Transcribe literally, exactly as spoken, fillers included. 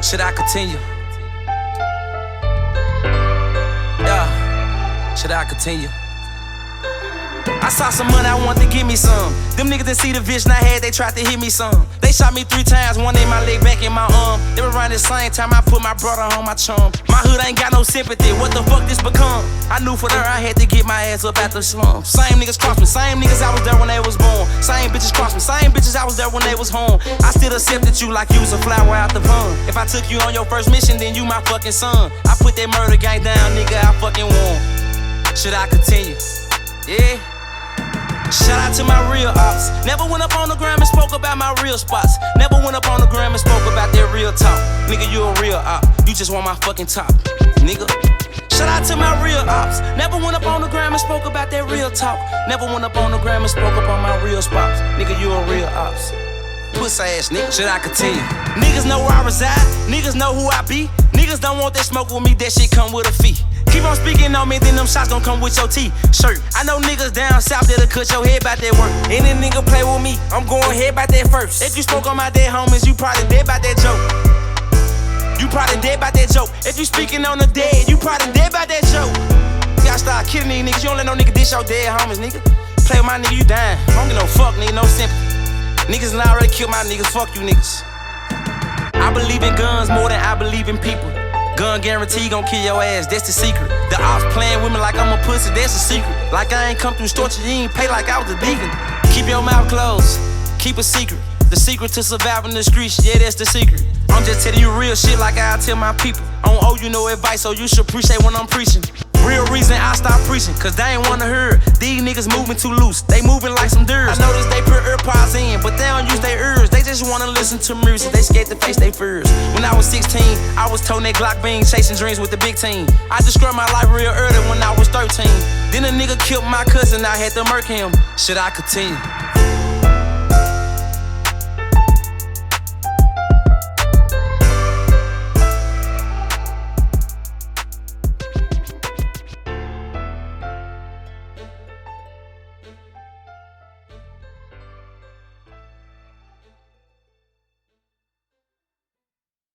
Should I continue? Yeah. Should I continue? I saw some money, I wanted to give me some. Them niggas didn't see the vision I had, they tried to hit me some. They shot me three times, one in my leg, back in my arm. They were around the same time I put my brother on my chum. My hood ain't got no sympathy, what the fuck this become? I knew for there I had to get my ass up out the slum. Same niggas cross me, same niggas I was there when they was born. Same bitches cross me, same bitches I was there when they was home. I still accepted you like you was a flower out the pond. If I took you on your first mission, then you my fucking son. I put that murder gang down, nigga, I fucking won. Should I continue? Yeah. Shout out to my real ops. Never went up on the gram and spoke about my real spots. Never went up on the gram and spoke about that real talk. Nigga, you a real op. You just want my fucking top, nigga. Shout out to my real ops. Never went up on the gram and spoke about that real talk. Never went up on the gram and spoke up on my real spots. Nigga, you a real ops. Puss ass nigga. Should I continue? Niggas know where I reside. Niggas know who I be. Niggas don't want that smoke with me. That shit come with a fee. Keep on speaking on me, then them shots gon' come with your T-shirt. I know niggas down south that'll cut your head about that work. Any nigga play with me, I'm going head about that first. If you spoke on my dead homies, you probably dead about that joke. You probably dead about that joke. If you speaking on the dead, you probably dead about that joke. You gotta start killing these niggas. You don't let no nigga dish your dead homies, nigga. Play with my nigga, you dying. I don't give no fuck, nigga, no sympathy. Niggas done already killed my niggas, fuck you niggas. I believe in guns more than I believe in people. Gun guarantee gon' kill your ass, that's the secret. The ops playing with me like I'm a pussy, that's the secret. Like I ain't come through torture, you ain't pay like I was a deacon. Keep your mouth closed, keep a secret. The secret to surviving the streets, yeah, that's the secret. I'm just telling you real shit like I tell my people. I don't owe you no advice, so you should appreciate when I'm preaching. Real reason I stopped preaching, cause they ain't wanna hear. These niggas moving too loose, they moving like some deers. I notice they put earpods in, but they don't use their ears. They just wanna listen to music, they scared to face their fears. When I was sixteen, I was toting that Glock bean, chasing dreams with the big team. I destroyed my life real early when I was thirteen. Then a nigga killed my cousin, I had to murk him. Should I continue?